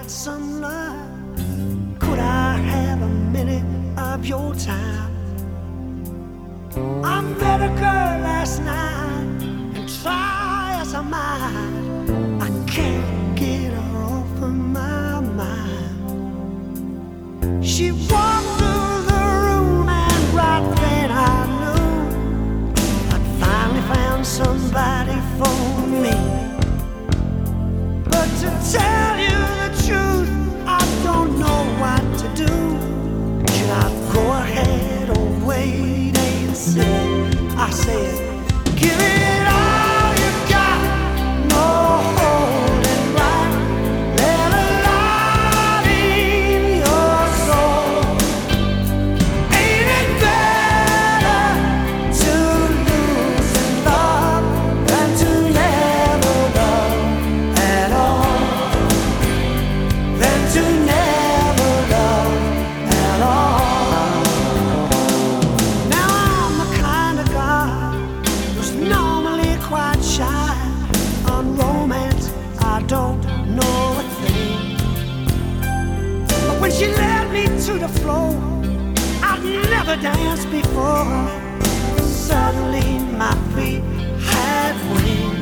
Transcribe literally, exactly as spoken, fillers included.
got some love? Could I have a minute of your time? I met a girl last night, and try as I might, I can't get her off of my mind. She walked through the room, and right then I knew I'd finally found somebody for me. But to tell you the truth, I don't know what to do. Should I go ahead or wait and see? I said, give it all you got, no holding back. Let a light in your soul. Ain't it better to lose in love than to never love at all? Than to never love at all. Now I'm the kind of guy who's normally quite shy. On romance, I don't know a thing. But when she led me to the floor, I'd never danced before. Suddenly my feet had wings.